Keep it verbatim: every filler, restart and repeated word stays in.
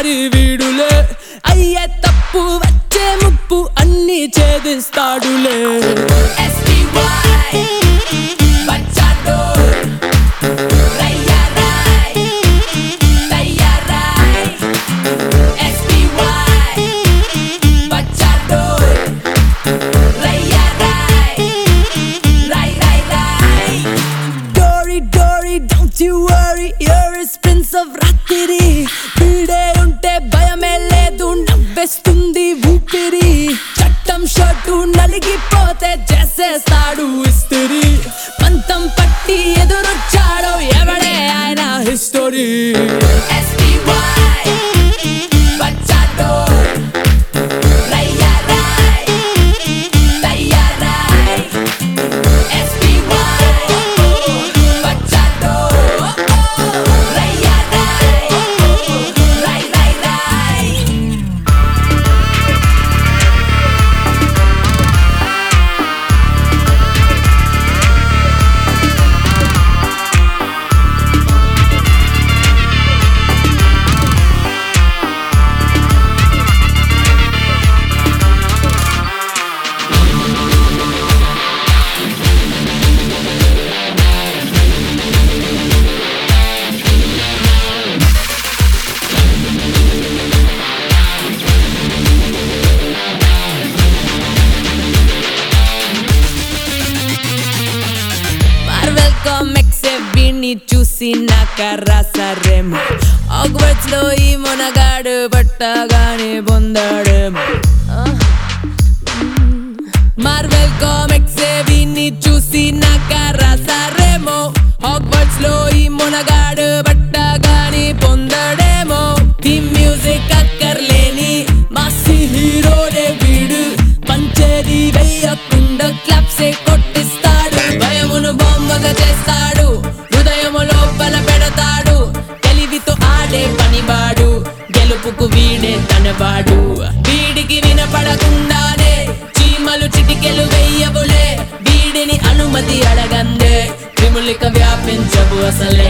మారి వీడులే అయ్యే తప్పు వచ్చే ముప్పు అన్ని ఛేదిస్తాడులే Don't you worry, you're a prince of Ratiri. Pide unte bayame ledu navvestundi ఊపిరి చట్టం షర్టు నలిగిపోతే చేసేస్తాడు ఇస్త్రీ పంతం పట్టి ఎదురొచ్చాడో ఎవడే ఆయన హిస్టరీ వీణ్ణి చూసి నాక రాసారేమో ఆగ్వర్డ్స్ లో ఈ మొనగాడు పట్టగానే పొందాడేమో మార్వెల్ కామిక్స్ వీణ్ణి చూసి నాక రాసారేమో ఆగ్వర్డ్స్ లో ఈ మొనగాడు పట్టగానే పొందాడేమో థీమ్ మ్యూజిక్ అక్కర్లేని మాసి హీరోనే వీడు పంచేది వెయ్యకుండా క్లాప్సే కొట్టిస్తాడు భయమును బొమ్మగా చేస్తాడు లోపల పెడతాడు తెలివితో ఆడే పనివాడు గెలుపుకు వీడే తనవాడు వీడికి వినపడకుండానే చీమలు చిటికెలు వెయ్యవులే వీడిని అనుమతి అడగందే క్రిములిక వ్యాపించవు అసలే